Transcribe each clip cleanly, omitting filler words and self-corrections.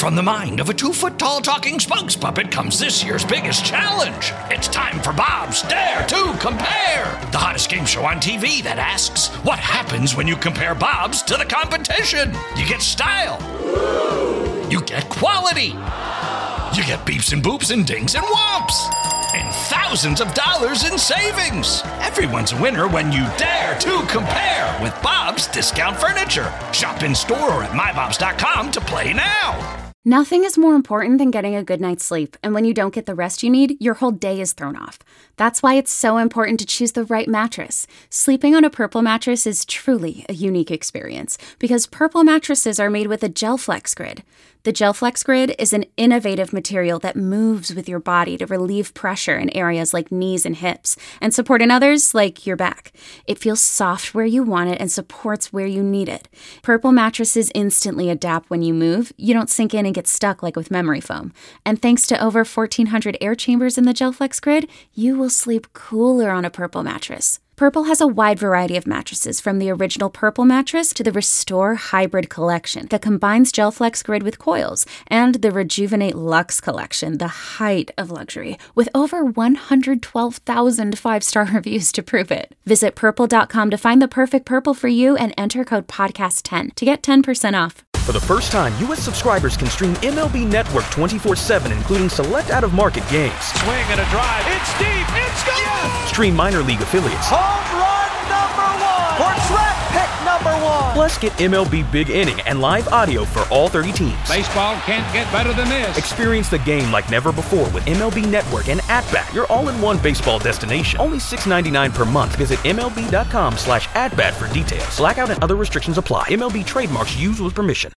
From the mind of a 2-foot-tall talking spokes puppet comes this year's biggest challenge. It's time for Bob's Dare to Compare, the hottest game show on TV that asks, what happens when you compare Bobs to the competition? You get style. You get quality. You get beeps and boops and dings and whomps. And thousands of dollars in savings. Everyone's a winner when you dare to compare with Bob's Discount Furniture. Shop in store or at mybobs.com to play now. Nothing is more important than getting a good night's sleep, and when you don't get the rest you need, your whole day is thrown off. That's why it's so important to choose the right mattress. Sleeping on a Purple mattress is truly a unique experience, because Purple mattresses are made with a GelFlex Grid. The GelFlex Grid is an innovative material that moves with your body to relieve pressure in areas like knees and hips, and support in others like your back. It feels soft where you want it and supports where you need it. Purple mattresses instantly adapt when you move. You don't sink in and get stuck like with memory foam. And thanks to over 1,400 air chambers in the GelFlex Grid, you will sleep cooler on a Purple mattress. Purple has a wide variety of mattresses, from the original Purple mattress to the Restore Hybrid collection that combines GelFlex Grid with coils, and the Rejuvenate Luxe collection, the height of luxury, with over 112,000 five-star reviews to prove it. Visit purple.com to find the perfect Purple for you and enter code podcast10 to get 10% off. For the first time, U.S. subscribers can stream MLB Network 24/7, including select out-of-market games. Swing and a drive. It's deep. It's gone. Yes! Stream minor league affiliates. Home run number 1. Or draft pick number 1. Plus, get MLB Big Inning and live audio for all 30 teams. Baseball can't get better than this. Experience the game like never before with MLB Network and At-Bat, your all-in-one baseball destination. Only $6.99 per month. Visit MLB.com/AtBat for details. Blackout and other restrictions apply. MLB trademarks used with permission.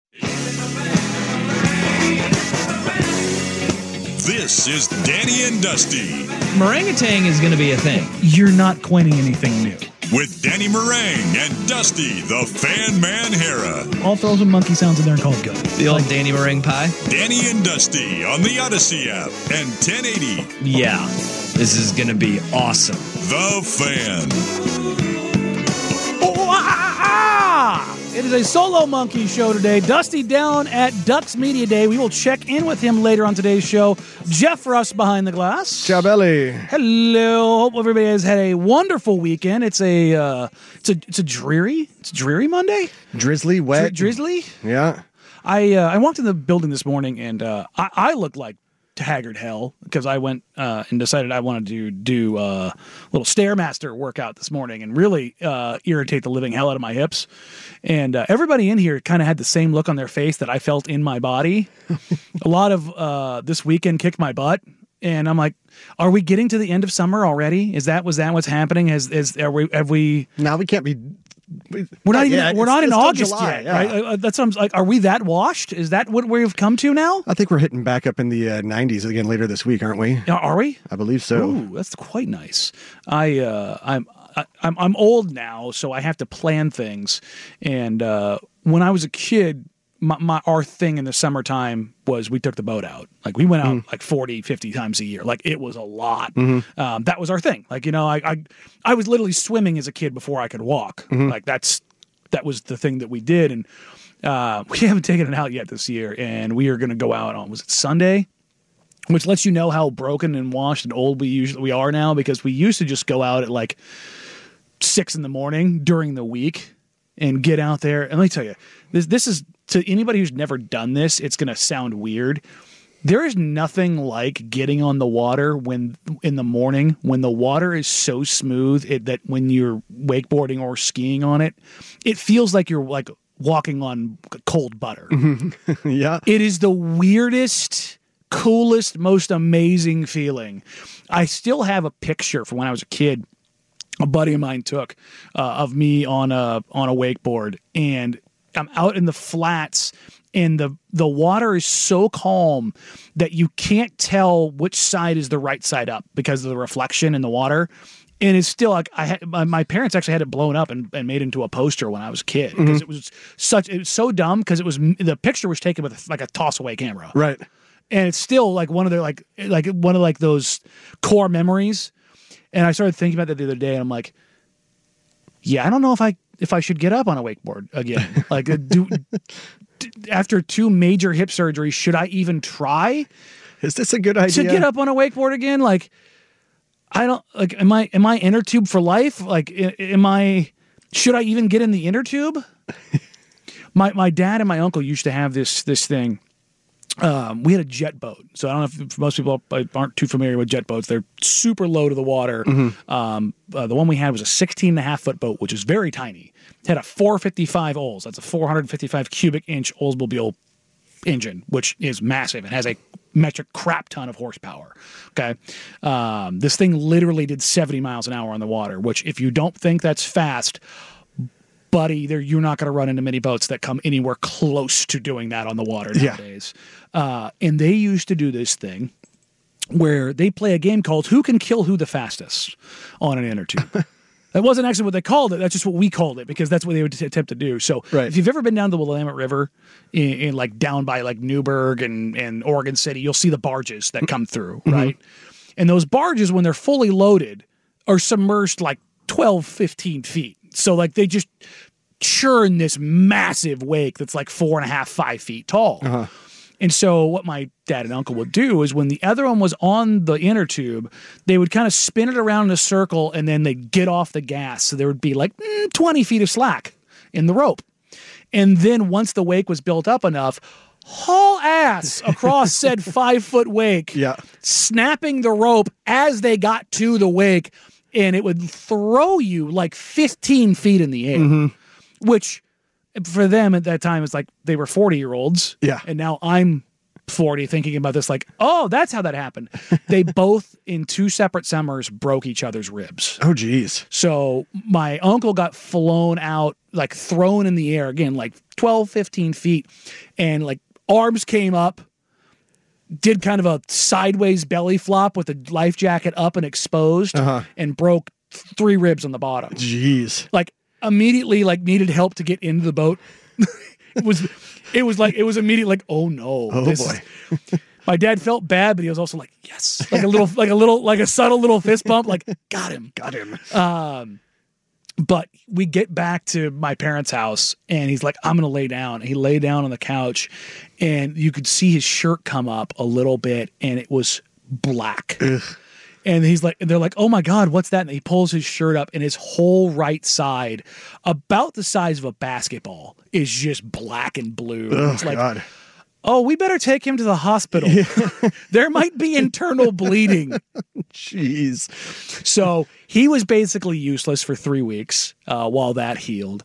This is Danny and Dusty. Meringatang is going to be a thing. You're not coining anything new. With Danny Meringue and Dusty, the Fan Man Hera. I'll throw some monkey sounds in there and call it good. The old Danny Meringue pie? Danny and Dusty on the Odyssey app and 1080. Yeah, this is going to be awesome. The Fan. It is a solo monkey show today. Dusty down at Ducks Media Day. We will check in with him later on today's show. Jeff Russ behind the glass. Ciao, Belly. Hello. Hope everybody has had a wonderful weekend. It's a dreary Monday. Drizzly, wet, drizzly. Yeah. I walked in the building this morning and I looked like haggard hell because I went and decided I wanted to do a little Stairmaster workout this morning and really irritate the living hell out of my hips. And everybody in here kind of had the same look on their face that I felt in my body. A lot of this weekend kicked my butt. And I'm like, are we getting to the end of summer already? Was that what's happening? Have we? Now we can't be. We're not in August July, yet, yeah. right? That's what I'm like. Are we that washed? Is that what we've come to now? I think we're hitting back up in the 90s again later this week, aren't we? Are we? I believe so. Ooh, that's quite nice. I'm old now, so I have to plan things. And when I was a kid, our thing in the summertime was we took the boat out. Like we went out like 40, 50 times a year. Like it was a lot. That was our thing. Like, I was literally swimming as a kid before I could walk. Like that was the thing that we did. And we haven't taken it out yet this year. And we are going to go out on, was it Sunday? Which lets you know how broken and washed and old we are now, because we used to just go out at like 6 a.m. during the week and get out there. And let me tell you, this is, to anybody who's never done this, it's going to sound weird. There is nothing like getting on the water in the morning when the water is so smooth that when you're wakeboarding or skiing on it, it feels like you're like walking on cold butter. Yeah. It is the weirdest, coolest, most amazing feeling. I still have a picture from when I was a kid a buddy of mine took of me on a wakeboard, and I'm out in the flats, and the water is so calm that you can't tell which side is the right side up because of the reflection in the water. And it's still like my parents actually had it blown up and made into a poster when I was a kid, because it was so dumb, because the picture was taken with like a toss away camera, right? And it's still like one of their like one of like those core memories. And I started thinking about that the other day, and I'm like, yeah, I don't know if I should get up on a wakeboard again. Like, after 2 major hip surgeries, should I even try? Is this a good idea? To get up on a wakeboard again? Like, I don't, like, am I inner tube for life? Like, should I even get in the inner tube? My dad and my uncle used to have this thing. We had a jet boat. So I don't know if most people aren't too familiar with jet boats. They're super low to the water. The one we had was a 16.5-foot boat, which is very tiny. It had a 455 Olds. That's a 455 cubic inch Oldsmobile engine, which is massive. It has a metric crap ton of horsepower. Okay. This thing literally did 70 miles an hour on the water, which if you don't think that's fast, buddy, you're not going to run into many boats that come anywhere close to doing that on the water nowadays. And they used to do this thing where they play a game called Who Can Kill Who the Fastest on an inner tube. That wasn't actually what they called it. That's just what we called it because that's what they would attempt to do. So if you've ever been down the Willamette River in like down by like Newburgh and Oregon City, you'll see the barges that come through, right? And those barges, when they're fully loaded, are submerged like 12, 15 feet. So like they just churn this massive wake that's like 4.5, 5 feet tall. And so what my dad and uncle would do is when the other one was on the inner tube, they would kind of spin it around in a circle and then they'd get off the gas. So there would be like 20 feet of slack in the rope. And then once the wake was built up enough, haul ass across said 5-foot wake, snapping the rope as they got to the wake, and it would throw you like 15 feet in the air, which for them at that time, it's like they were 40-year-olds. Yeah. And now I'm 40 thinking about this like, oh, that's how that happened. They both, in 2 separate summers, broke each other's ribs. Oh, geez. So my uncle got flown out, like thrown in the air, again, like 12, 15 feet, and like arms came up, did kind of a sideways belly flop with the life jacket up and exposed, and broke 3 ribs on the bottom. Jeez. Like, immediately like needed help to get into the boat. it was immediate like, oh no. Oh boy. My dad felt bad, but he was also like, yes. Like a subtle little fist bump, like, got him. But we get back to my parents' house and he's like, I'm gonna lay down. And he lay down on the couch and you could see his shirt come up a little bit and it was black. Ugh. And they're like, oh my God, what's that? And he pulls his shirt up and his whole right side, about the size of a basketball, is just black and blue. Oh, it's like, God. Oh, we better take him to the hospital. There might be internal bleeding. Jeez. So he was basically useless for 3 weeks while that healed.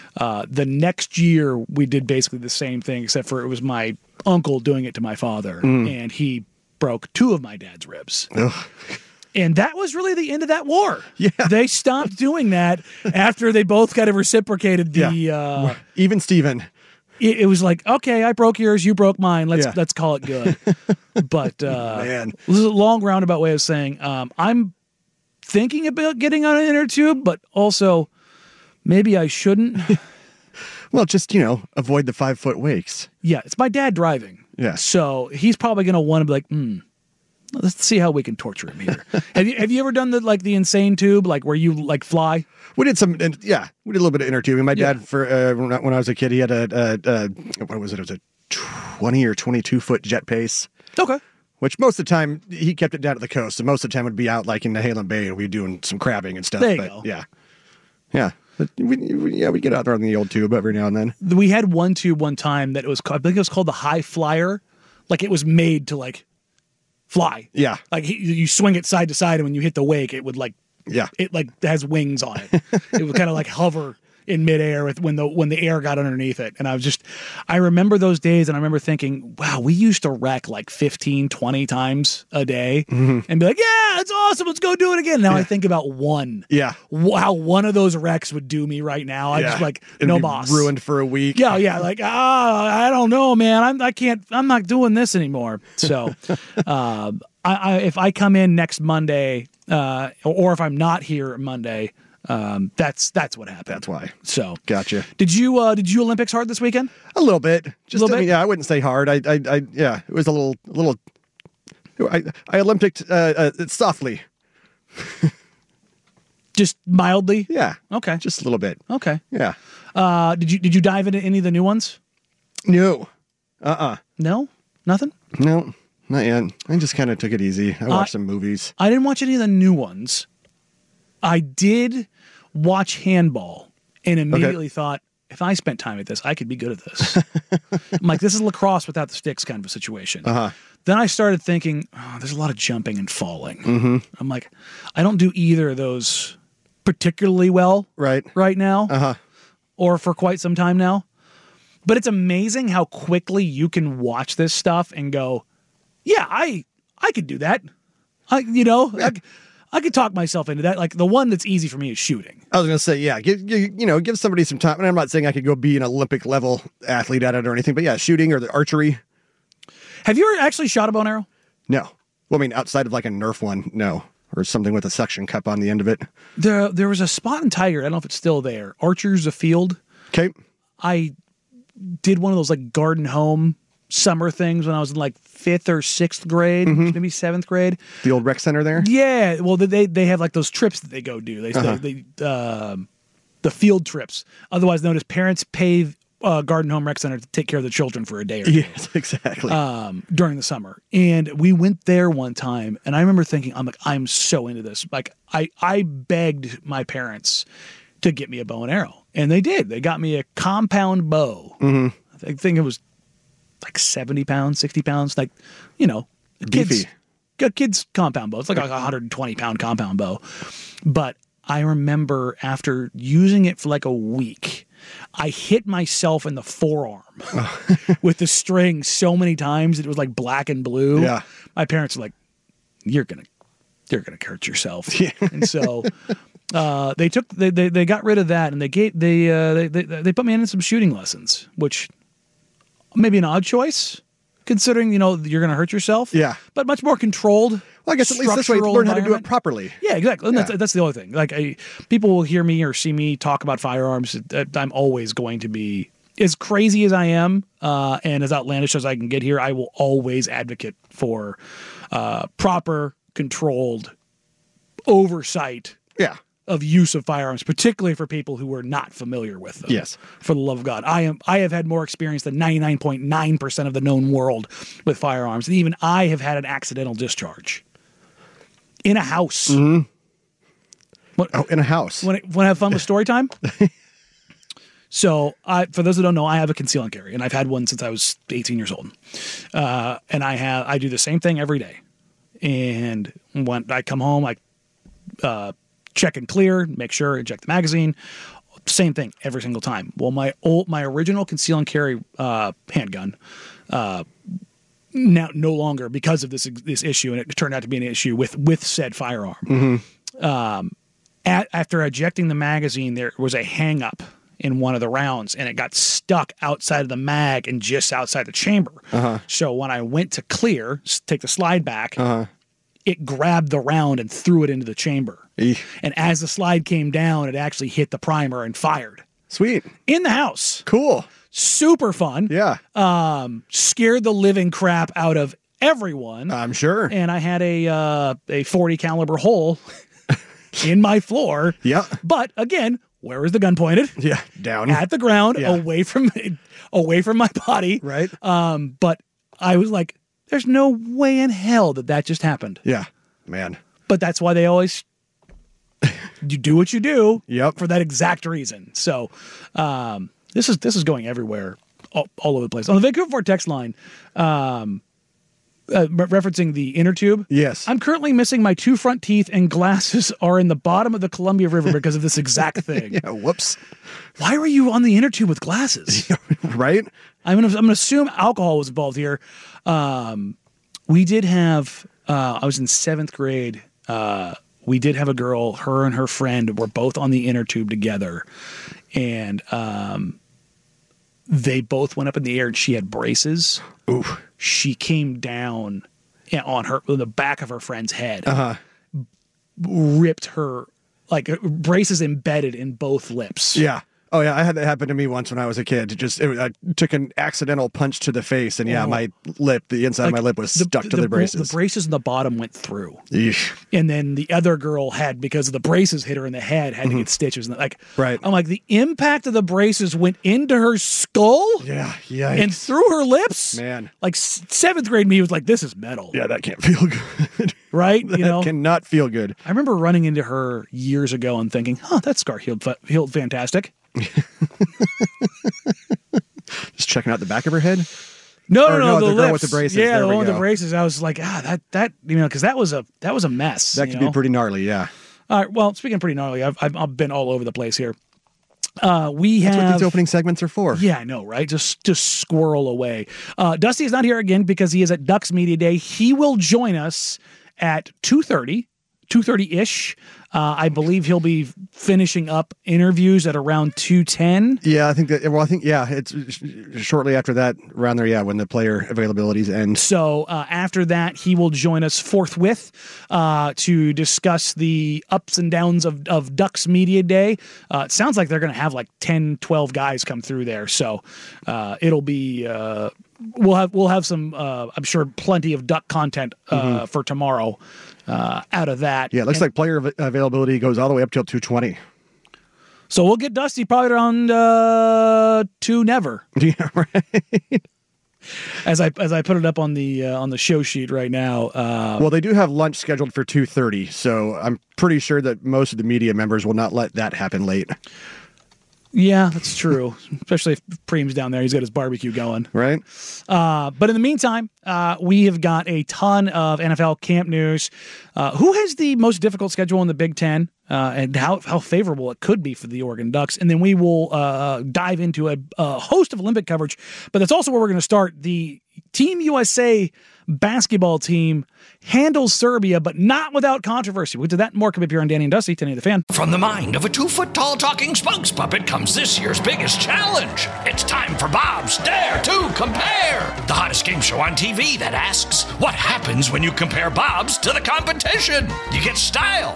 The next year, we did basically the same thing, except for it was my uncle doing it to my father. And he broke 2 of my dad's ribs. Ugh. And that was really the end of that war. Yeah. They stopped doing that after they both kind of reciprocated the... Even Steven. It was like, okay, I broke yours, you broke mine. Let's call it good. But Man. This is a long roundabout way of saying I'm thinking about getting on an inner tube, but also maybe I shouldn't. Well, just, avoid the 5-foot wakes. Yeah, it's my dad driving. Yeah. So he's probably going to want to be like, let's see how we can torture him here. Have you ever done the insane tube, like where you like fly? We did we did a little bit of inner tubing. My dad, for when I was a kid, he had what was it? It was a 20 or 22 foot jet pace. Okay. Which most of the time he kept it down at the coast, so most of the time it would be out like in the Halem Bay, and we'd be doing some crabbing and stuff. There you go. Yeah. But we get out there on the old tube every now and then. We had one tube one time that I think it was called the High Flyer. Like it was made to like fly. Yeah. Like you swing it side to side, and when you hit the wake, it would like. Yeah. It like has wings on it. It would kind of like hover in midair when the air got underneath it. And I remember those days, and I remember thinking, wow, we used to wreck like 15, 20 times a day and be like, yeah, it's awesome. Let's go do it again. Now I think about one. Yeah. How one of those wrecks would do me right now. I just like, no boss. Ruined for a week. Yeah. Yeah. Like, I don't know, man. I'm not doing this anymore. So, if I come in next Monday, or if I'm not here Monday, that's what happened. That's why. So gotcha. Did you Olympics hard this weekend? A little bit. Just a little bit? Yeah, I wouldn't say hard. It was a little. I Olympicked softly. Just mildly. Yeah. Okay. Just a little bit. Okay. Yeah. Did you dive into any of the new ones? No. No? Nothing? No, not yet. I just kind of took it easy. I watched some movies. I didn't watch any of the new ones. I did watch Handball and immediately thought, if I spent time at this, I could be good at this. I'm like, this is lacrosse without the sticks kind of a situation. Then I started thinking, there's a lot of jumping and falling. I'm like, I don't do either of those particularly well right now or for quite some time now. But it's amazing how quickly you can watch this stuff and go, yeah, I could do that. I could talk myself into that. Like the one that's easy for me is shooting. I was going to say, yeah, give somebody some time. And I'm not saying I could go be an Olympic level athlete at it or anything, but yeah, shooting or the archery. Have you ever actually shot a bow and arrow? No. Well, I mean, outside of like a Nerf one, no. Or something with a suction cup on the end of it. There was a spot in Tiger. I don't know if it's still there. Archers Afield. Okay. I did one of those like garden home summer things when I was in like 5th or 6th grade, maybe 7th grade. The old rec center there? Yeah. Well, they have like those trips that they go do. The field trips, otherwise known as parents pay garden home rec center to take care of the children for a day or two. Yes, exactly. During the summer. And we went there one time and I remember thinking, I'm so into this. Like I begged my parents to get me a bow and arrow. And they did. They got me a compound bow. I think it was like 70 pounds, 60 pounds, like, beefy. Kids compound bow. It's like a 120-pound compound bow. But I remember after using it for like a week, I hit myself in the forearm with the string so many times it was like black and blue. Yeah. My parents were like, you're gonna hurt yourself. Yeah. And so they got rid of that and they put me in some shooting lessons, which maybe an odd choice considering, you're going to hurt yourself. Yeah. But much more controlled. Well, I guess at least this way, learn how to do it properly. Yeah, exactly. And that's the other thing. Like, people will hear me or see me talk about firearms. I'm always going to be, as crazy as I am and as outlandish as I can get here, I will always advocate for proper, controlled oversight of use of firearms, particularly for people who are not familiar with them. Yes. For the love of God. I have had more experience than 99.9% of the known world with firearms. And even I have had an accidental discharge. In a house. In a house. Want to have fun with story time? So, for those who don't know, I have a conceal and carry, and I've had one since I was 18 years old. And I do the same thing every day. And when I come home, I check and clear, make sure, eject the magazine. Same thing every single time. Well, my original conceal and carry handgun, now no longer because of this issue, and it turned out to be an issue with said firearm. After ejecting the magazine, there was a hang up in one of the rounds, and it got stuck outside of the mag and just outside the chamber. So when I went to clear, take the slide back, it grabbed the round and threw it into the chamber. And as the slide came down, it actually hit the primer and fired. Sweet. In the house. Cool. Super fun. Yeah. Scared the living crap out of everyone. I'm sure. And I had a 40 caliber hole in my floor. Yeah. But again, where was the gun pointed? Yeah. Down. At the ground, away from my body. Right. But I was like, there's no way in hell that just happened. Yeah. Man. But that's why they always you do what you do for that exact reason. So this is going everywhere, all over the place. On the Vancouver Fort text line, referencing the inner tube. Yes. I'm currently missing my 2 front teeth and glasses are in the bottom of the Columbia River because of this exact thing. Yeah, whoops. Why were you on the inner tube with glasses? Right? I'm gonna assume alcohol was involved here. We did have I was in 7th grade. We did have a girl, her and her friend were both on the inner tube together. And they both went up in the air and she had braces. Ooh. She came down on the back of her friend's head. Ripped her, like braces embedded in both lips. Yeah. Oh yeah, I had that happen to me once when I was a kid. I took an accidental punch to the face, and my lip, the inside of my lip was stuck to the braces. The braces in the bottom went through. Eesh. And then the other girl had, because of the braces hit her in the head, had to get stitches. Right. I'm like, the impact of the braces went into her skull. Yeah, and through her lips. Man, like 7th grade me was like, this is metal. Yeah, that can't feel good. Right? That cannot feel good. I remember running into her years ago and thinking, that scar healed fantastic. Just checking out the back of her head. No, the girl with the braces. Yeah, the one with the braces. I was like, that because that was a mess. That could be pretty gnarly. Yeah. All right. Well, speaking of pretty gnarly, I've been all over the place here. That's what these opening segments are for. Yeah, I know, right? Just squirrel away. Dusty is not here again because he is at Ducks Media Day. He will join us at 2:30-ish. I believe he'll be finishing up interviews at around 2:10. Yeah, I think it's shortly after that, around there. Yeah, when the player availabilities end. So after that, he will join us forthwith to discuss the ups and downs of Ducks Media Day. It sounds like they're going to have like 10, 12 guys come through there. So it'll be. We'll have some, I'm sure, plenty of Duck content for tomorrow out of that. Yeah, it looks like player availability goes all the way up till 2:20. So we'll get Dusty probably around 2 never. Yeah, right. As I put it up on the show sheet right now. Well, they do have lunch scheduled for 2:30, so I'm pretty sure that most of the media members will not let that happen late. Yeah, that's true. Especially if Preem's down there. He's got his barbecue going. Right. But in the meantime, we have got a ton of NFL camp news. Who has the most difficult schedule in the Big Ten and how favorable it could be for the Oregon Ducks? And then we will dive into a host of Olympic coverage. But that's also where we're going to start. The Team USA basketball team handles Serbia, but not without controversy. We'll do that and more coming up here on Danny and Dusty, 10 the Fan. From the mind of a 2-foot-tall talking spokes puppet comes this year's biggest challenge. It's time for Bob's Dare to Compare, the hottest game show on TV that asks, what happens when you compare Bob's to the competition? You get style.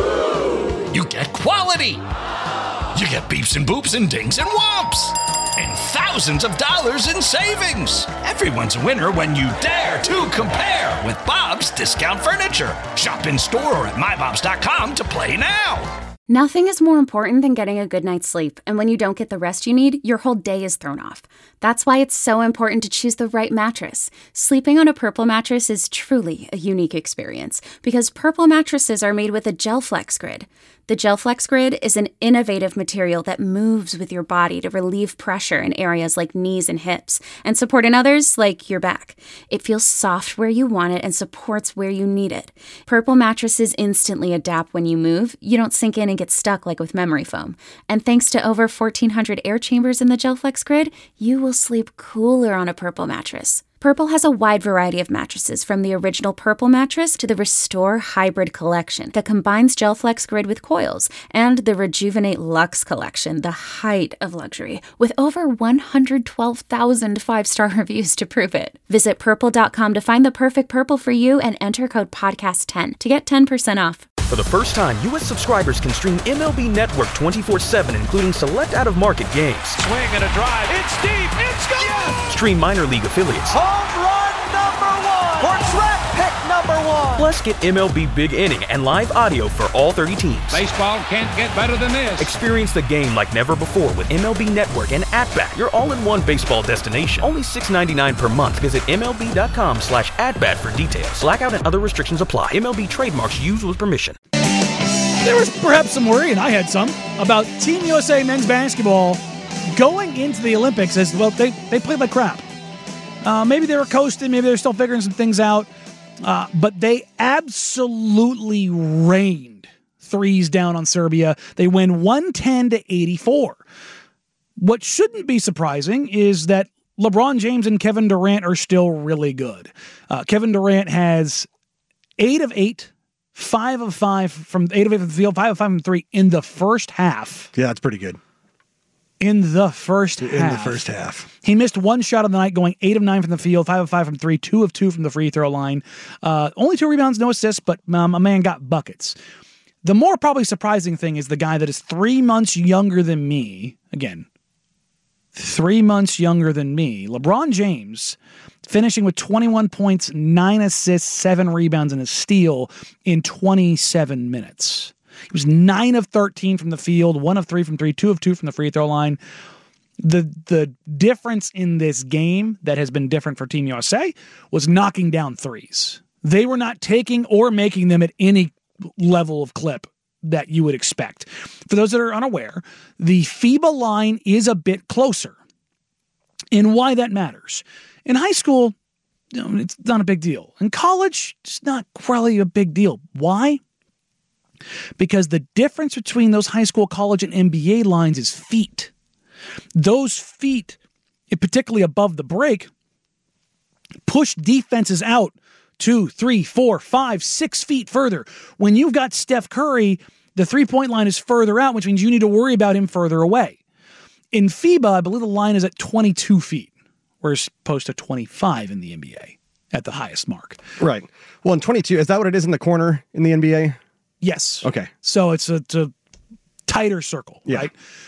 You get quality. You get beeps and boops and dings and whomps. And thousands of dollars in savings. Everyone's a winner when you dare to compare with Bob's Discount Furniture. Shop in store or at mybobs.com to play now. Nothing is more important than getting a good night's sleep, and when you don't get the rest you need, your whole day is thrown off. That's why it's so important to choose the right mattress. Sleeping on a Purple mattress is truly a unique experience, because Purple mattresses are made with a GelFlex Grid. The GelFlex Grid is an innovative material that moves with your body to relieve pressure in areas like knees and hips, and support in others like your back. It feels soft where you want it and supports where you need it. Purple mattresses instantly adapt when you move. You don't sink in and get stuck like with memory foam. And thanks to over 1,400 air chambers in the GelFlex Grid, you will sleep cooler on a Purple mattress. Purple has a wide variety of mattresses, from the original Purple mattress to the Restore Hybrid collection that combines GelFlex Grid with coils, and the Rejuvenate Luxe collection, the height of luxury, with over 112,000 five-star reviews to prove it. Visit Purple.com to find the perfect Purple for you and enter code podcast10 to get 10% off. For the first time, U.S. subscribers can stream MLB Network 24/7, including select out-of-market games. Swing and a drive. It's deep. It's gone. Yes! Stream minor league affiliates. Home run number 1. Or draft pick number 1. Plus, get MLB Big Inning and live audio for all 30 teams. Baseball can't get better than this. Experience the game like never before with MLB Network and At-Bat, your all-in-one baseball destination. Only $6.99 per month. Visit MLB.com/at-bat for details. Blackout and other restrictions apply. MLB trademarks used with permission. There was perhaps some worry, and I had some, about Team USA men's basketball going into the Olympics as, well, they played like crap. Maybe they were coasting, maybe they're still figuring some things out, but they absolutely rained threes down on Serbia. They win 110-84. What shouldn't be surprising is that LeBron James and Kevin Durant are still really good. Kevin Durant has 8 of 8, 5 of 5 from 8 of 8 from the field, 5 of 5 from 3 in the first half. Yeah, that's pretty good. In the first half. He missed one shot of the night, going 8 of 9 from the field, 5 of 5 from 3, 2 of 2 from the free throw line. Only 2 rebounds, no assists, but a man got buckets. The more probably surprising thing is the guy that is 3 months younger than me. Again, 3 months younger than me. LeBron James finishing with 21 points, 9 assists, 7 rebounds, and a steal in 27 minutes. He was 9 of 13 from the field, 1 of 3 from 3, 2 of 2 from the free throw line. The difference in this game that has been different for Team USA was knocking down threes. They were not taking or making them at any level of clip that you would expect. For those that are unaware, the FIBA line is a bit closer. And why that matters. In high school, it's not a big deal. In college, it's not really a big deal. Why? Because the difference between those high school, college, and NBA lines is feet. Those feet, particularly above the break, push defenses out 2, 3, 4, 5, 6 feet further. When you've got Steph Curry, the three-point line is further out, which means you need to worry about him further away. In FIBA, I believe the line is at 22 feet, whereas opposed to 25 in the NBA at the highest mark. Right. Well, in 22, is that what it is in the corner in the NBA? Yes. Okay. So it's a tighter circle, right?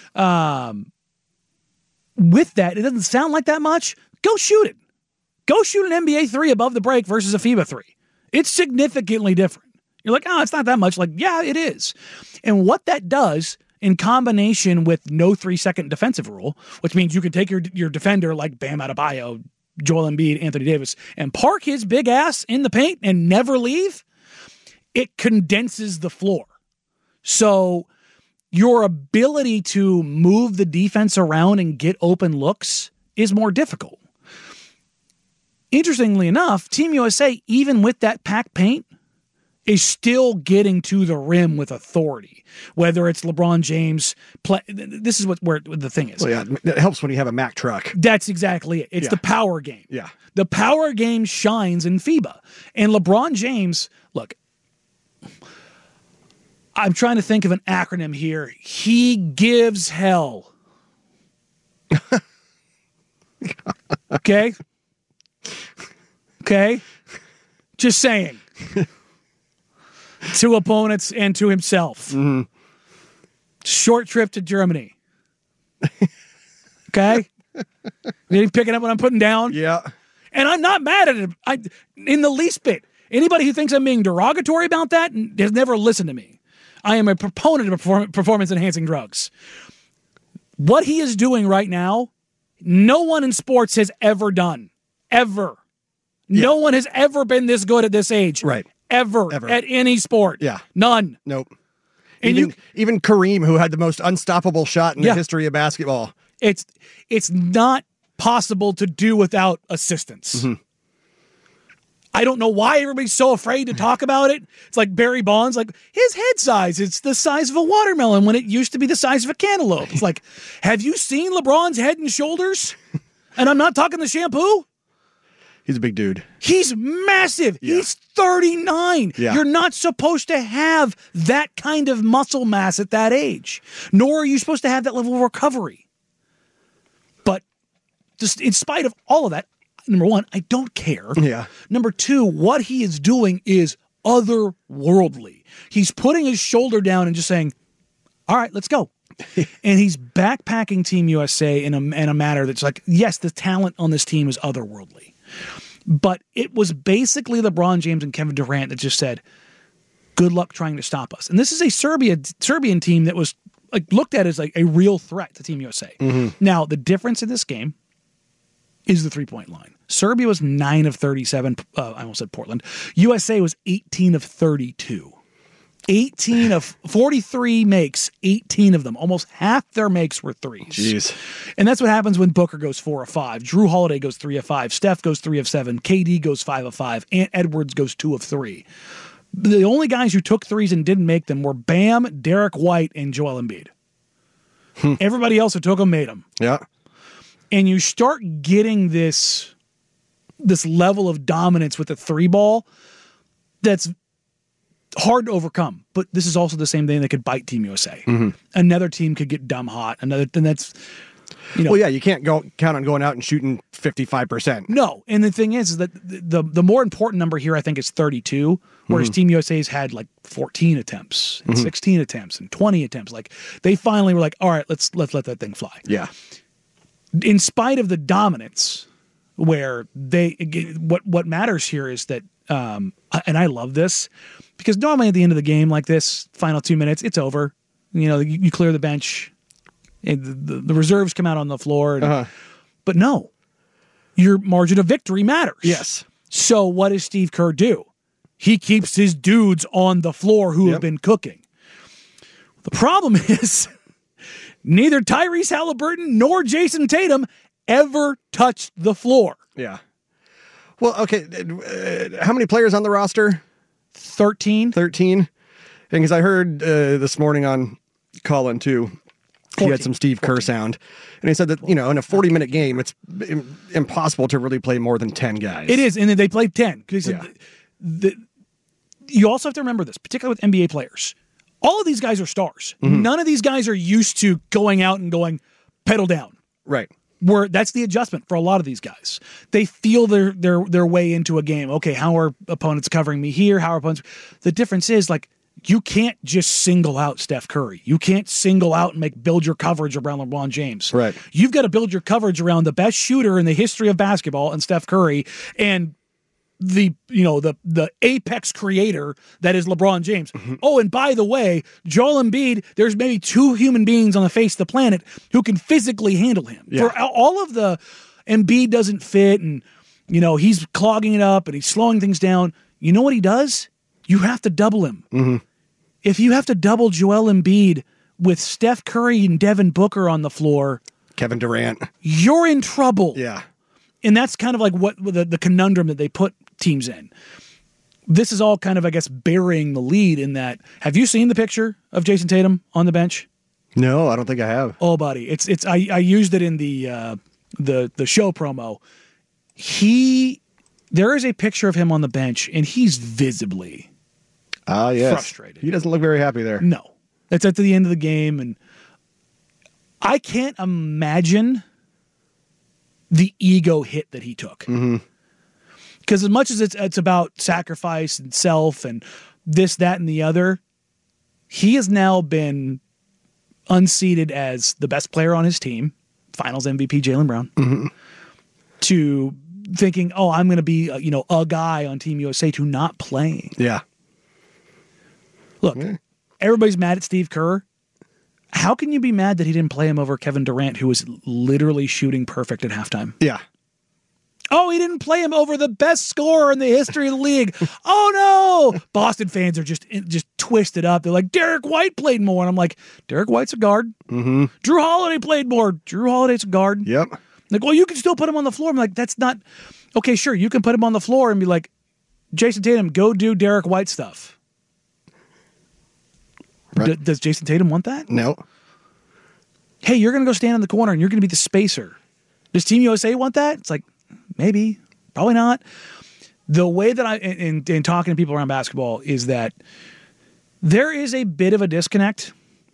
With that, it doesn't sound like that much. Go shoot it. Go shoot an NBA 3 above the break versus a FIBA 3. It's significantly different. You're like, oh, it's not that much. Like, yeah, it is. And what that does in combination with no 3-second defensive rule, which means you can take your defender like Bam Adebayo, Joel Embiid, Anthony Davis, and park his big ass in the paint and never leave, it condenses the floor. So your ability to move the defense around and get open looks is more difficult. Interestingly enough, Team USA, even with that packed paint, is still getting to the rim with authority. Whether it's LeBron James, this is where the thing is. Well, yeah, it helps when you have a Mack truck. That's exactly it. It's the power game. Yeah. The power game shines in FIBA. And LeBron James, look, I'm trying to think of an acronym here. He gives hell. Okay? Okay? Just saying. To opponents and to himself. Mm-hmm. Short trip to Germany. Okay? You picking up what I'm putting down? Yeah. And I'm not mad at him in the least bit. Anybody who thinks I'm being derogatory about that has never listened to me. I am a proponent of performance-enhancing drugs. What he is doing right now, no one in sports has ever done. Ever. Yeah. No one has ever been this good at this age. Right. Ever. At any sport. Yeah. None. Nope. And even Kareem, who had the most unstoppable shot in the history of basketball. It's not possible to do without assistance. Mm-hmm. I don't know why everybody's so afraid to talk about it. It's like Barry Bonds, like his head size, it's the size of a watermelon when it used to be the size of a cantaloupe. It's like, have you seen LeBron's head and shoulders? And I'm not talking the shampoo. He's a big dude. He's massive. Yeah. He's 39. Yeah. You're not supposed to have that kind of muscle mass at that age, nor are you supposed to have that level of recovery. But just in spite of all of that, number one, I don't care. Yeah. Number two, what he is doing is otherworldly. He's putting his shoulder down and just saying, all right, let's go. And he's backpacking Team USA in a manner that's like, yes, the talent on this team is otherworldly. But it was basically LeBron James and Kevin Durant that just said, good luck trying to stop us. And this is a Serbian team that was like looked at as like a real threat to Team USA. Mm-hmm. Now, the difference in this game is the three-point line. Serbia was 9 of 37. I almost said Portland. USA was 18 of 32. 18 of 43 makes, 18 of them. Almost half their makes were threes. Jeez. And that's what happens when Booker goes 4 of 5. Drew Holiday goes 3 of 5. Steph goes 3 of 7. KD goes 5 of 5. Ant Edwards goes 2 of 3. The only guys who took threes and didn't make them were Bam, Derek White, and Joel Embiid. Everybody else who took them made them. Yeah. And you start getting this level of dominance with the three ball that's hard to overcome. But this is also the same thing that could bite Team USA. Mm-hmm. Another team could get dumb hot. And Well, yeah, you can't count on going out and shooting 55%. No, and the thing is that the more important number here, I think, is 32, whereas Team USA's had like 14 attempts, and 16 attempts, and 20 attempts. Like they finally were like, all right, let's let that thing fly. Yeah. In spite of the dominance, where what matters here is that, and I love this because normally at the end of the game like this, final 2 minutes, it's over. You clear the bench. And the reserves come out on the floor. But no, your margin of victory matters. Yes. So what does Steve Kerr do? He keeps his dudes on the floor who have been cooking. The problem is neither Tyrese Halliburton nor Jason Tatum ever touched the floor. Yeah. Well, okay. How many players on the roster? 13. 13. Because I heard this morning on Colin, too, he had some Steve Kerr sound. And he said that, in a 40-minute game, it's impossible to really play more than 10 guys. It is, and they played 10. You also have to remember this, particularly with NBA players. All of these guys are stars. None of these guys are used to going out and going pedal down. Right. Where that's the adjustment for a lot of these guys. They feel their way into a game. Okay, how are opponents covering me here? How are opponents? The difference is like, you can't just single out Steph Curry. You can't single out and build your coverage around LeBron James. Right. You've got to build your coverage around the best shooter in the history of basketball and Steph Curry and the apex creator that is LeBron James. Oh, and by the way, Joel Embiid, there's maybe 2 human beings on the face of the planet who can physically handle him. Yeah. For all of the Embiid doesn't fit and he's clogging it up and he's slowing things down. You know what he does? You have to double him. If you have to double Joel Embiid with Steph Curry and Devin Booker on the floor, Kevin Durant, you're in trouble. Yeah. And that's kind of like what the conundrum that they put teams in. This is all kind of, I guess, burying the lead in that. Have you seen the picture of Jason Tatum on the bench? No, I don't think I have. Oh, buddy. I used it in the show promo. There is a picture of him on the bench, and he's visibly frustrated. He doesn't look very happy there. No. It's at the end of the game, and I can't imagine the ego hit that he took. Because as much as it's about sacrifice and self and this, that, and the other, he has now been unseated as the best player on his team, Finals MVP Jaylen Brown, to thinking, oh, I'm going to be a guy on Team USA to not playing. Yeah. Look, everybody's mad at Steve Kerr. How can you be mad that he didn't play him over Kevin Durant, who was literally shooting perfect at halftime? Yeah. Oh, he didn't play him over the best scorer in the history of the league. Oh, no. Boston fans are just twisted up. They're like, Derek White played more. And I'm like, Derek White's a guard. Drew Holiday played more. Drew Holiday's a guard. Yep. Like, well, you can still put him on the floor. I'm like, that's not... Okay, sure, you can put him on the floor and be like, Jason Tatum, go do Derek White stuff. Right. Does Jason Tatum want that? No. Hey, you're going to go stand in the corner and you're going to be the spacer. Does Team USA want that? It's like, maybe, probably not. The way that in talking to people around basketball is that there is a bit of a disconnect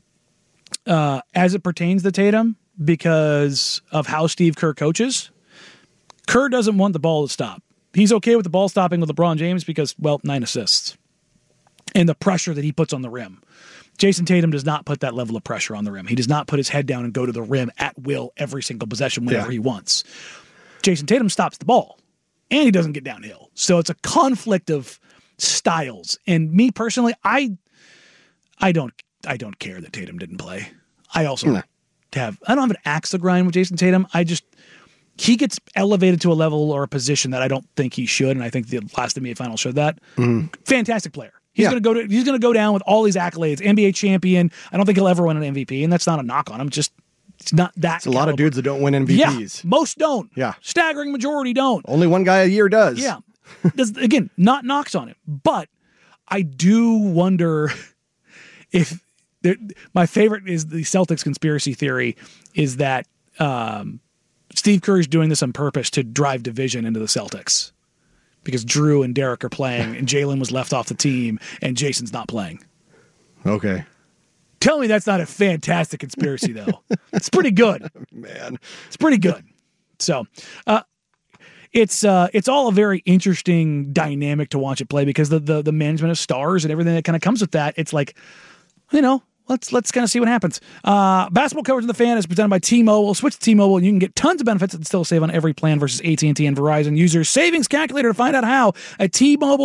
as it pertains to Tatum because of how Steve Kerr coaches. Kerr doesn't want the ball to stop. He's okay with the ball stopping with LeBron James because, 9 assists. And the pressure that he puts on the rim. Jason Tatum does not put that level of pressure on the rim. He does not put his head down and go to the rim at will every single possession whenever he wants. Jason Tatum stops the ball, and he doesn't get downhill. So it's a conflict of styles. And me personally, I don't care that Tatum didn't play. I also I don't have an axe to grind with Jason Tatum. He gets elevated to a level or a position that I don't think he should, and I think the last NBA Finals showed that. Fantastic player. He's going to go down with all these accolades. NBA champion. I don't think he'll ever win an MVP, and that's not a knock on him. Just it's not that. It's a lot of dudes that don't win MVPs. Yeah, most don't. Yeah, staggering majority don't. Only one guy a year does. Yeah. Again, not knocks on him, but I do wonder if my favorite is the Celtics conspiracy theory is that Steve Kerr is doing this on purpose to drive division into the Celtics. Because Drew and Derek are playing, and Jaylen was left off the team, and Jason's not playing. Okay. Tell me that's not a fantastic conspiracy, though. It's pretty good. Man. It's pretty good. So, it's all a very interesting dynamic to watch it play because the management of stars and everything that kind of comes with that. It's like, let's kind of see what happens. Basketball coverage of The Fan is presented by T-Mobile. Switch to T-Mobile and you can get tons of benefits and still save on every plan versus AT&T and Verizon. Use your savings calculator to find out how at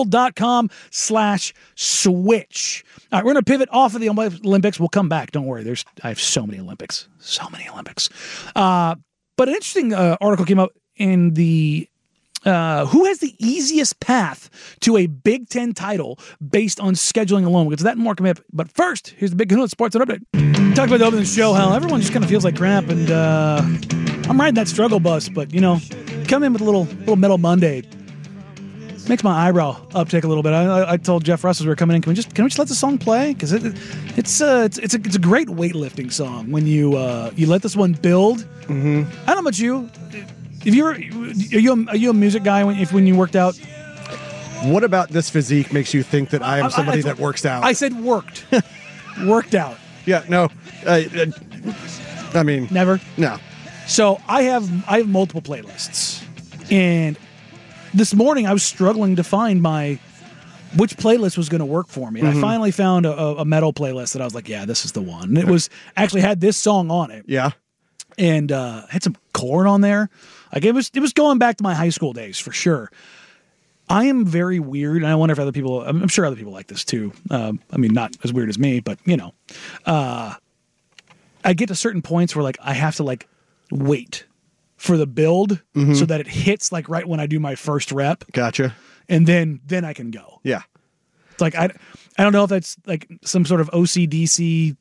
T-Mobile.com/switch. All right, we're going to pivot off of the Olympics. We'll come back. Don't worry. I have so many Olympics. But an interesting article came up in the who has the easiest path to a Big Ten title based on scheduling alone? Because that and more coming up. But first, here's the Big Kahuna Sports Update. Talk about the opening show, how everyone just kind of feels like crap, and I'm riding that struggle bus. But come in with a little Metal Monday. Makes my eyebrow uptick a little bit. I told Jeff Russ as we were coming in, can we just let the song play? Because it's a great weightlifting song when you let this one build. Mm-hmm. I don't know about you. Are you a music guy when you worked out? What about this physique makes you think that I am somebody that works out? I said worked. Worked out. Yeah, no. I mean, never. No. So I have multiple playlists, and this morning I was struggling to find which playlist was going to work for me. And I finally found a metal playlist that I was like, yeah, this is the one. And it was actually had this song on it. Yeah. And had some Korn on there. Like it was going back to my high school days for sure. I am very weird, and I wonder if I'm sure other people like this too. I mean, not as weird as me, but I get to certain points where like I have to like wait for the build so that it hits like right when I do my first rep. Gotcha. And then I can go. Yeah. It's like I don't know if that's like some sort of OCDC.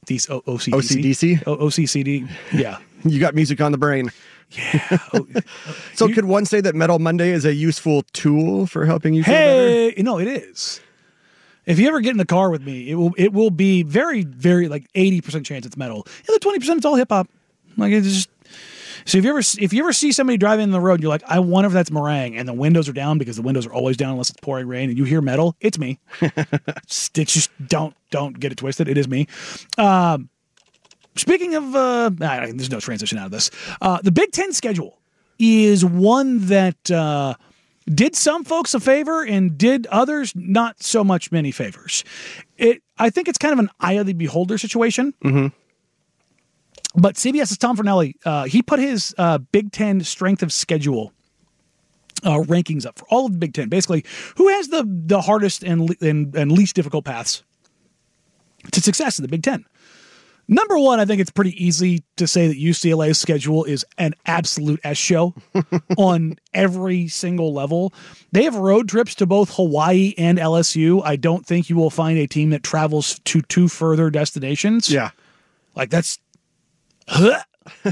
OCCD. Yeah. You got music on the brain. Yeah. So could one say that Metal Monday is a useful tool for helping you feel better? No, it is. If you ever get in the car with me, it will be very, very like 80% chance it's metal. And the 20% it's all hip hop. Like it's just. So if you ever see somebody driving in the road, you're like, I wonder if that's Meringue, and the windows are down because the windows are always down unless it's pouring rain, and you hear metal, it's me. It's just don't get it twisted. It is me. Speaking of, there's no transition out of this. The Big Ten schedule is one that did some folks a favor and did others not so much many favors. I think it's kind of an eye of the beholder situation. Mm-hmm. But CBS's Tom Fornelli, he put his Big Ten strength of schedule rankings up for all of the Big Ten. Basically, who has the hardest and least difficult paths to success in the Big Ten? Number one, I think it's pretty easy to say that UCLA's schedule is an absolute S show on every single level. They have road trips to both Hawaii and LSU. I don't think you will find a team that travels to two further destinations. Yeah. Like that's... a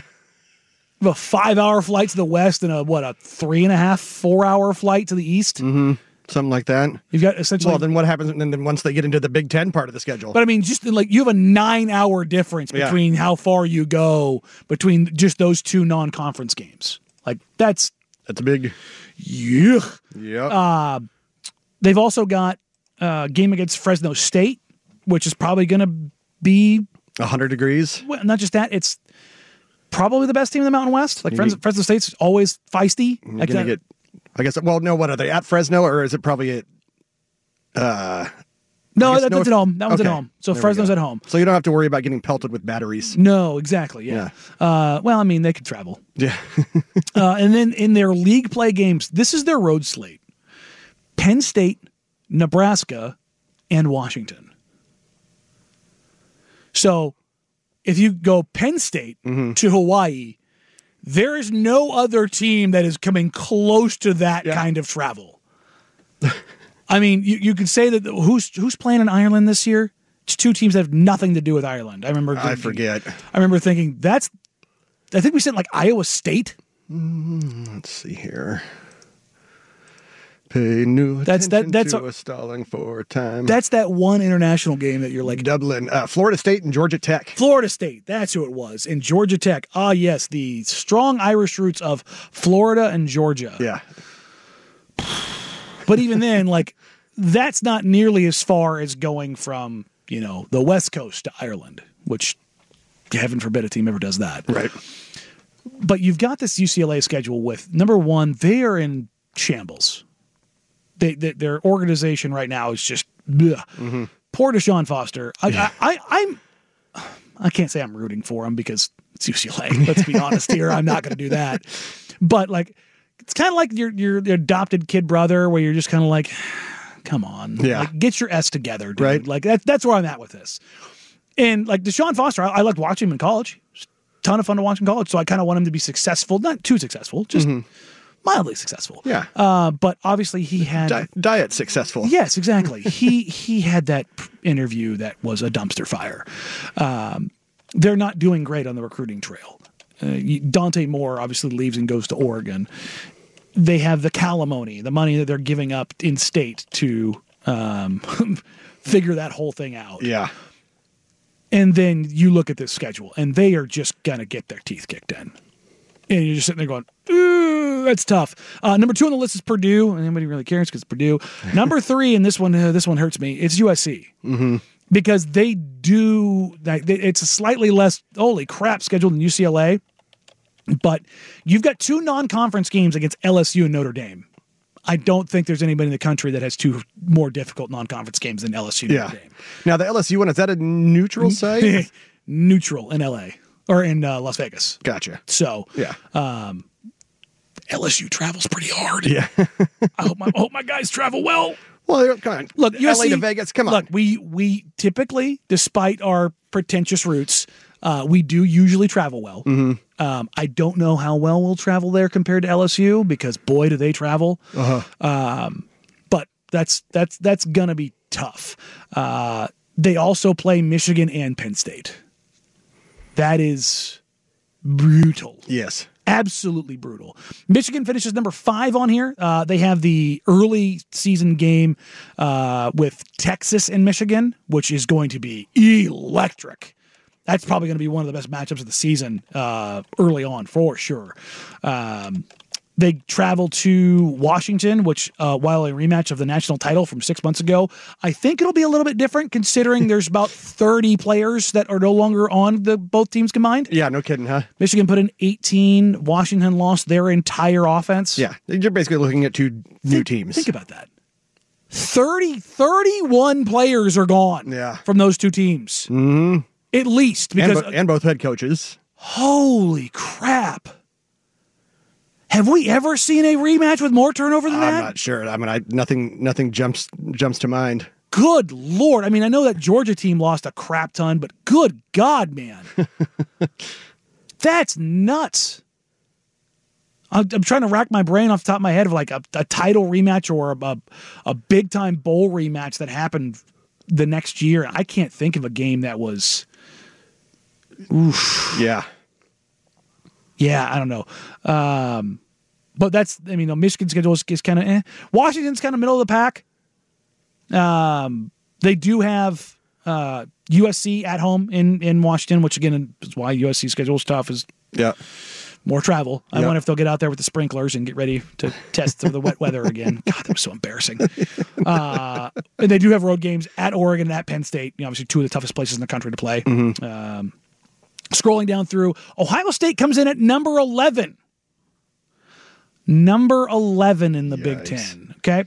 5-hour flight to the west and a 3.5-4 hour flight to the east. Mm-hmm. Something like that. You've got essentially. Well, then what happens? And then once they get into the Big Ten part of the schedule. But I mean, just like you have a 9-hour difference between how far you go between just those two non-conference games. Like that's big. Yeah. Yeah. They've also got a game against Fresno State, which is probably going to be 100 degrees. Well, not just that, it's probably the best team in the Mountain West. Like Fresno State's always feisty. Like that. I guess. Well, no. What are they at Fresno, or is it probably at? No, that's at home. That one's at home. So there Fresno's at home. So you don't have to worry about getting pelted with batteries. No, exactly. Yeah. Well, I mean, they could travel. Yeah. And then in their league play games, this is their road slate: Penn State, Nebraska, and Washington. So if you go Penn State to Hawaii, there is no other team that is coming close to that kind of travel. I mean, you could say that who's playing in Ireland this year? It's two teams that have nothing to do with Ireland. I remember thinking I think we said like Iowa State. Let's see here. Pay new attention to a stalling for time. That's that one international game that you're like... Dublin. Florida State and Georgia Tech. Florida State. That's who it was. And Georgia Tech. Ah, yes. The strong Irish roots of Florida and Georgia. Yeah. But even then, like, that's not nearly as far as going from the West Coast to Ireland, which heaven forbid a team ever does that. Right. But you've got this UCLA schedule with, number one, they are in shambles. Their organization right now is just poor Deshaun Foster. I can't say I'm rooting for him because it's UCLA. Let's be honest here. I'm not going to do that. But it's kind of like your adopted kid brother, where you're just kind of like, come on, get your S together, dude. Right. That's where I'm at with this. And Deshaun Foster, I liked watching him in college. Ton of fun to watch in college. So I kind of want him to be successful, not too successful, just mildly successful. Yeah. But obviously he had diet successful. Yes, exactly. he had that interview that was a dumpster fire. They're not doing great on the recruiting trail. Dante Moore obviously leaves and goes to Oregon. They have the calimony, the money that they're giving up in state to figure that whole thing out. Yeah. And then you look at this schedule, and they are just going to get their teeth kicked in. And you're just sitting there going, ooh, that's tough. Number 2 on the list is Purdue. Anybody really cares because it's Purdue. Number 3, and this one hurts me, it's USC. Mm-hmm. Because they do, it's a slightly less, holy crap, schedule than UCLA. But you've got 2 non-conference games against LSU and Notre Dame. I don't think there's anybody in the country that has 2 more difficult non-conference games than LSU and Notre Dame. Now, the LSU one, is that a neutral site? Neutral in LA or in Las Vegas. Gotcha. So, yeah. LSU travels pretty hard. Yeah. I hope my guys travel well. Well, come on. Look, LA to Vegas, come on. Look, we typically, despite our pretentious roots, we do usually travel well. Mm-hmm. I don't know how well we'll travel there compared to LSU because boy, do they travel. But that's gonna be tough. They also play Michigan and Penn State. That is brutal. Yes. Absolutely brutal. Michigan finishes number 5 on here. They have the early season game with Texas and Michigan, which is going to be electric. That's probably going to be one of the best matchups of the season early on, for sure. They travel to Washington, which, while a rematch of the national title from 6 months ago, I think it'll be a little bit different considering there's about 30 players that are no longer on both teams combined. Yeah, no kidding, huh? Michigan put in 18. Washington lost their entire offense. Yeah, you're basically looking at 2 new teams. Think about that. 31 players are gone from those 2 teams. Mm-hmm. At least. Because and both head coaches. Holy crap. Have we ever seen a rematch with more turnover than that? I'm not sure. I mean, nothing jumps to mind. Good Lord. I mean, I know that Georgia team lost a crap ton, but good God, man. That's nuts. I'm trying to rack my brain off the top of my head of like a title rematch or a big-time bowl rematch that happened the next year. I can't think of a game that was... Oof. Yeah. Yeah, I don't know. But that's, I mean, the Michigan schedule is kind of Washington's kind of middle of the pack. They do have USC at home in Washington, which again is why USC schedule is tough, is more travel. I wonder if they'll get out there with the sprinklers and get ready to test the wet weather again. God, that was so embarrassing. And they do have road games at Oregon and at Penn State, obviously 2 of the toughest places in the country to play. Mm-hmm. Scrolling down through, Ohio State comes in at number 11. Number 11 in the Big Ten. Okay.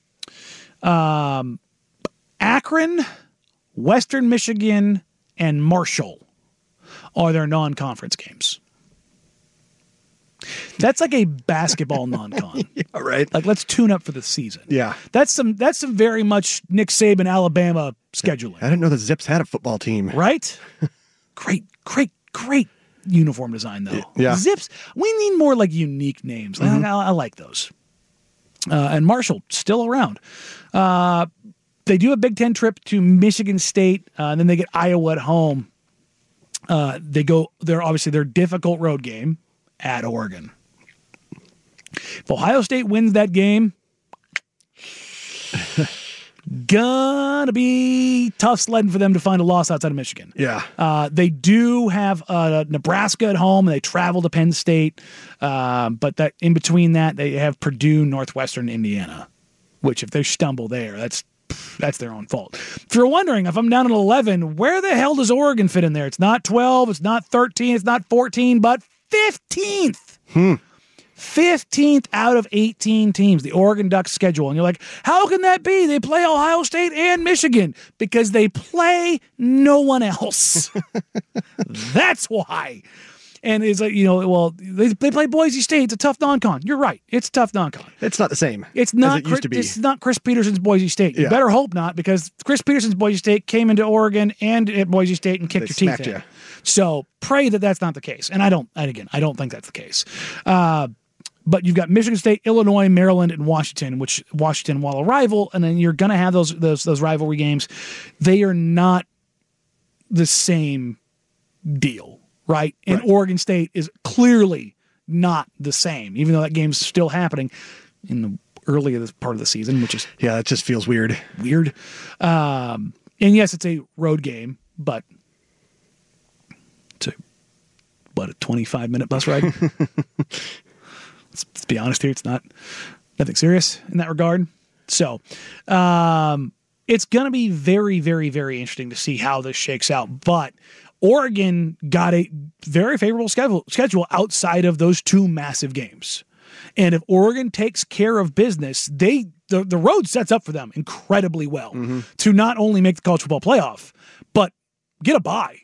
Akron, Western Michigan, and Marshall are their non-conference games. That's like a basketball non-con. Yeah, right. Like, let's tune up for the season. Yeah. That's some very much Nick Saban, Alabama scheduling. I didn't know the Zips had a football team. Right? Great uniform design, though. Yeah. Zips, we need more like unique names. Mm-hmm. I like those. And Marshall, still around. They do a Big Ten trip to Michigan State, and then they get Iowa at home. They're obviously their difficult road game at Oregon. If Ohio State wins that game, gonna be tough sledding for them to find a loss outside of Michigan. Yeah. They do have Nebraska at home, and they travel to Penn State. But that in between that, they have Purdue, Northwestern, Indiana, which if they stumble there, that's that's their own fault. If you're wondering, if I'm down at 11, where the hell does Oregon fit in there? It's not 12, it's not 13, it's not 14, but 15th. 15th out of 18 teams, the Oregon Ducks schedule. And you're like, how can that be? They play Ohio State and Michigan because they play no one else. That's why. And it's like, well, they play Boise State. It's a tough non-con. You're right. It's a tough non-con. It's not the same. It's not. As it used to be. It's not Chris Peterson's Boise State. You better hope not, because Chris Peterson's Boise State came into Oregon and at Boise State and kicked your teeth in. So pray that that's not the case. And I don't think that's the case. But you've got Michigan State, Illinois, Maryland, and Washington, which Washington, while a rival, and then you're going to have those rivalry games. They are not the same deal, right? And Oregon State is clearly not the same, even though that game's still happening in the earlier part of the season, which is it just feels weird. And yes, it's a road game, but it's a 25-minute bus ride. Let's be honest here. It's nothing serious in that regard. So it's going to be very, very, very interesting to see how this shakes out. But Oregon got a very favorable schedule outside of those two massive games. And if Oregon takes care of business, the road sets up for them incredibly well to not only make the college football playoff, but get a bye.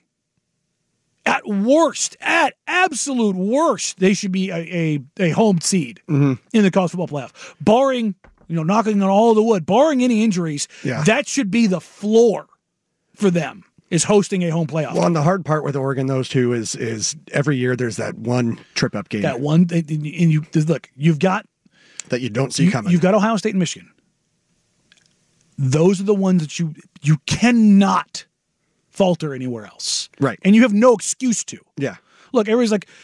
At absolute worst, they should be a home seed in the college football playoff. Barring, knocking on all the wood, barring any injuries, that should be the floor for them, is hosting a home playoff. Well, and the hard part with Oregon, those two, is every year there's that one trip-up game. That one, and you've got... that you don't see coming. You've got Ohio State and Michigan. Those are the ones that you cannot falter anywhere else. Right. And you have no excuse to. Yeah. Look, everybody's like,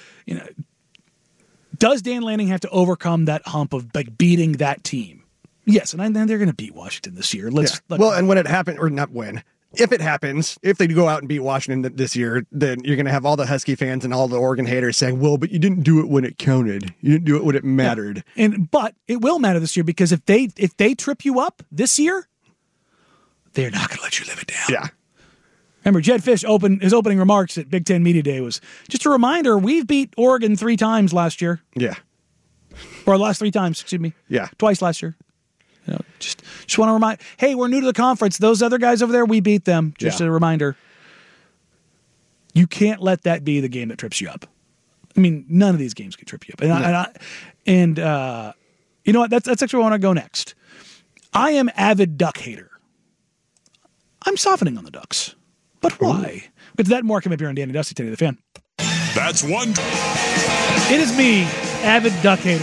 does Dan Lanning have to overcome that hump of beating that team? Yes, and then they're going to beat Washington this year. And when it happens, or not when, if it happens, if they go out and beat Washington this year, then you're going to have all the Husky fans and all the Oregon haters saying, well, but you didn't do it when it counted. You didn't do it when it mattered. Yeah. But it will matter this year, because if they trip you up this year, they're not going to let you live it down. Yeah. Remember, Jed Fish his opening remarks at Big Ten Media Day was just a reminder, we've beat Oregon 3 times last year. Yeah. Or last 3 times, excuse me. Yeah. Twice last year. Just want to remind, hey, we're new to the conference. Those other guys over there, we beat them. Just a reminder. You can't let that be the game that trips you up. I mean, none of these games can trip you up. And you know what? That's actually where I want to go next. I am avid Duck hater. I'm softening on the Ducks. But why? But that more coming up here on Danny Dusty today, the fan. That's one. It is me, avid Duck hater.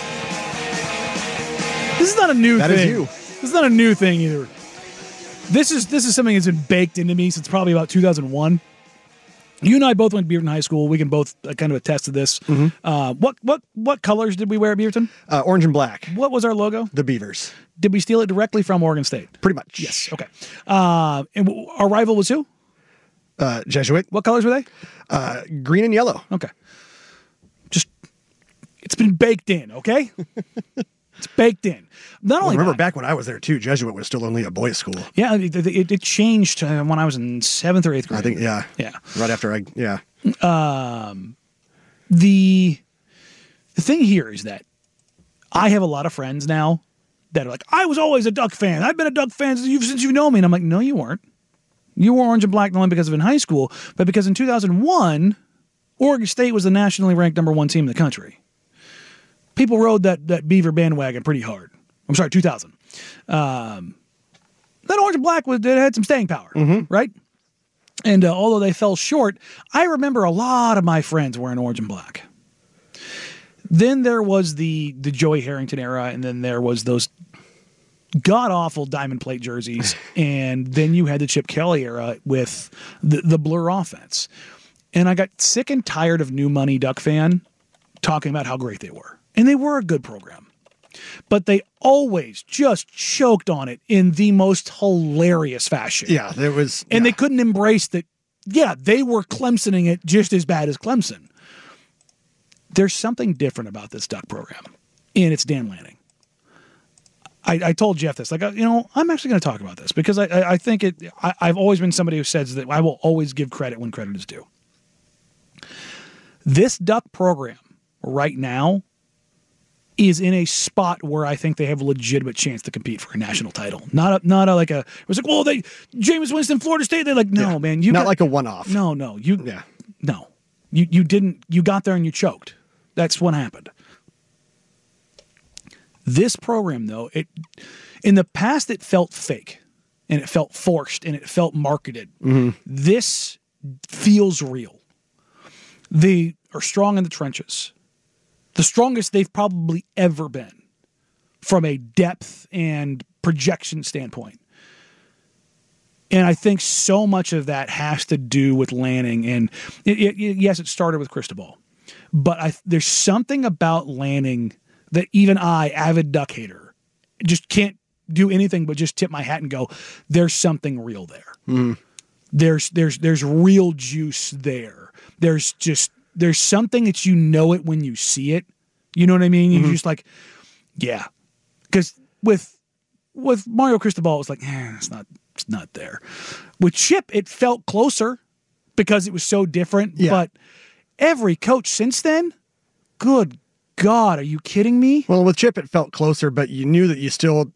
This is not a new thing. That is you. This is not a new thing either. This is something that's been baked into me since probably about 2001. You and I both went to Beaverton High School. We can both kind of attest to this. What colors did we wear at Beaverton? Orange and black. What was our logo? The Beavers. Did we steal it directly from Oregon State? Pretty much. Yes. Okay. And our rival was who? Jesuit. What colors were they? Green and yellow. Okay. It's been baked in, okay? It's baked in. Not only remember back when I was there too, Jesuit was still only a boys' school. Yeah, it changed when I was in 7th or 8th grade. I think, yeah. Right after The thing here is that I have a lot of friends now that are like, I was always a Duck fan. I've been a Duck fan since you know me. And I'm like, no, you weren't. You were orange and black not only because of in high school, but because in 2001, Oregon State was the nationally ranked #1 team in the country. People rode that Beaver bandwagon pretty hard. I'm sorry, 2000. That orange and black had some staying power, right? And although they fell short, I remember a lot of my friends wearing orange and black. Then there was the Joey Harrington era, and then there was those god-awful diamond plate jerseys, and then you had the Chip Kelly era with the blur offense. And I got sick and tired of New Money Duck fan talking about how great they were. And they were a good program. But they always just choked on it in the most hilarious fashion. Yeah, there was... And they couldn't embrace that, they were Clemsoning it just as bad as Clemson. There's something different about this Duck program, and it's Dan Lanning. I told Jeff this, like, I'm actually going to talk about this because I think I've always been somebody who says that I will always give credit when credit is due. This Duck program right now is in a spot where I think they have a legitimate chance to compete for a national title. It was like, well, Jameis Winston, Florida State. They're like, no, man, like a one-off. No, you didn't. You got there and you choked. That's what happened. This program, though, in the past it felt fake and it felt forced and it felt marketed. Mm-hmm. This feels real. They are strong in the trenches. The strongest they've probably ever been from a depth and projection standpoint. And I think so much of that has to do with Lanning. And yes, it started with Cristobal. But there's something about Lanning that even I, avid Duck hater, just can't do anything but just tip my hat and go, there's something real there. Mm. There's real juice there. There's something that you know it when you see it. You know what I mean? You're just like, yeah. Because with Mario Cristobal, it was like, it's not there. With Chip, it felt closer because it was so different. Yeah. But every coach since then, good God, are you kidding me? Well, with Chip, it felt closer, but you knew that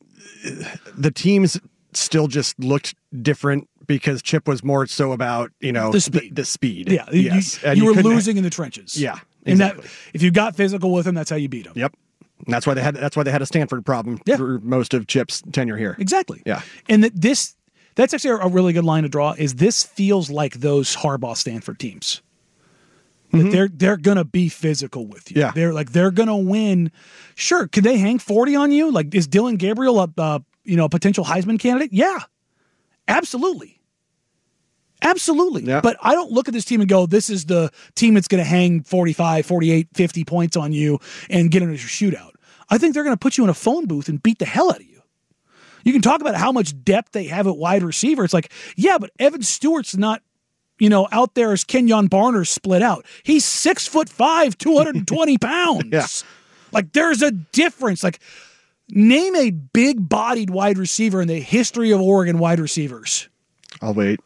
the teams still just looked different because Chip was more so about, the speed. The speed. Yeah. Yes. You were losing in the trenches. Yeah. Exactly. And that, if you got physical with him, that's how you beat him. Yep. And that's why they had a Stanford problem for most of Chip's tenure here. Exactly. Yeah. And that's actually a really good line to draw is this feels like those Harbaugh Stanford teams. Mm-hmm. They're gonna be physical with you. Yeah. They're gonna win. Sure, could they hang 40 on you? Like, is Dylan Gabriel a potential Heisman candidate? Yeah, absolutely. Yeah. But I don't look at this team and go, this is the team that's going to hang 45, 48, 50 points on you and get into a shootout. I think they're going to put you in a phone booth and beat the hell out of you. You can talk about how much depth they have at wide receiver. It's like, yeah, but Evan Stewart's not, out there as Kenyon Barner split out. He's 6'5", 220 pounds. Yeah. Like, there's a difference. Like, name a big-bodied wide receiver in the history of Oregon wide receivers. I'll wait.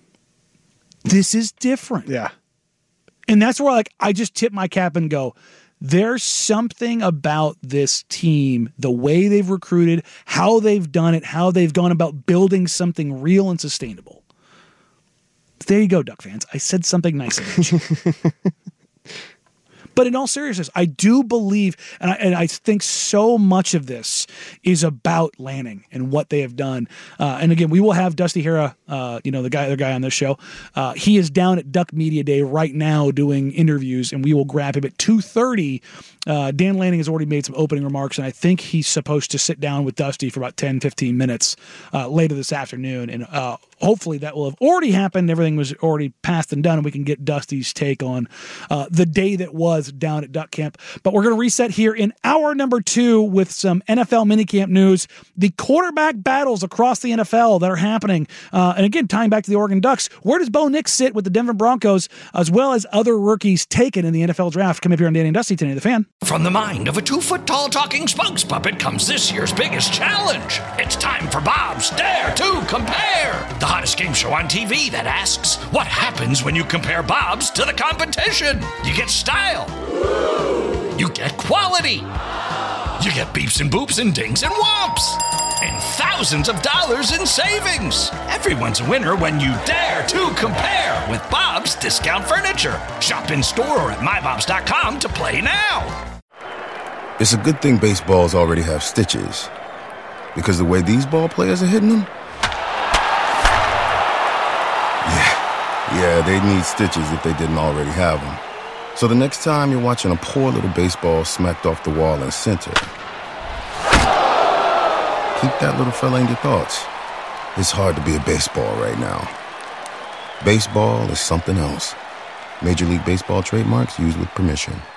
This is different. Yeah. And that's where I just tip my cap and go, there's something about this team, the way they've recruited, how they've done it, how they've gone about building something real and sustainable. There you go, Duck fans. I said something nice about you. But in all seriousness, I do believe, and I think so much of this is about Lanning and what they have done. And again, we will have Dusty Hera, the other guy on this show. He is down at Duck Media Day right now doing interviews, and we will grab him at 2:30. Dan Lanning has already made some opening remarks, and I think he's supposed to sit down with Dusty for about 10, 15 minutes later this afternoon. And hopefully that will have already happened. Everything was already passed and done, and we can get Dusty's take on the day that was down at Duck Camp. But we're going to reset here in hour number 2 with some NFL minicamp news, the quarterback battles across the NFL that are happening. And again, tying back to the Oregon Ducks, where does Bo Nix sit with the Denver Broncos, as well as other rookies taken in the NFL draft? Come up here on Danny and Dusty today, The Fan. From the mind of a 2-foot-tall talking spokes puppet comes this year's biggest challenge. It's time for Bob's Dare to Compare, the hottest game show on TV that asks, what happens when you compare Bob's to the competition? You get style. You get quality. You get beeps and boops and dings and whomps. And thousands of dollars in savings. Everyone's a winner when you dare to compare with Bob's Discount Furniture. Shop in store or at mybobs.com to play now. It's a good thing baseballs already have stitches, because the way these ball players are hitting them, yeah, they need stitches if they didn't already have them. So the next time you're watching a poor little baseball smacked off the wall in center, keep that little fella in your thoughts. It's hard to be a baseball right now. Baseball is something else. Major League Baseball trademarks used with permission.